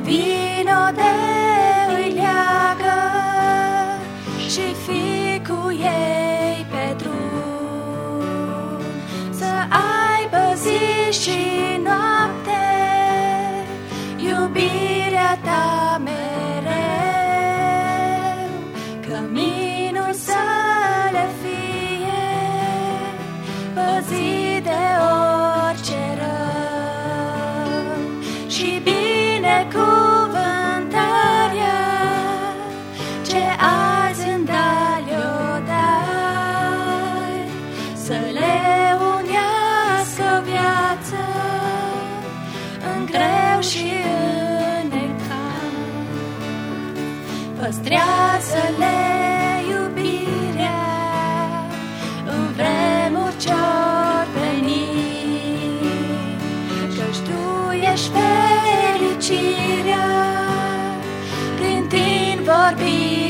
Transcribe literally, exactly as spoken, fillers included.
Vino de îi leagă și fii cu ei pe drum, să aibă zi și noapte iubirea ta mereu, căminul să le fie păzit de orice rău și binecuvântarea ce azi îndai o dai, să le unească viață în greu și în necaz. Păstrează-le iubirea în vremuri ce-or veni, căci tu ești fericirea, prin tine vorbi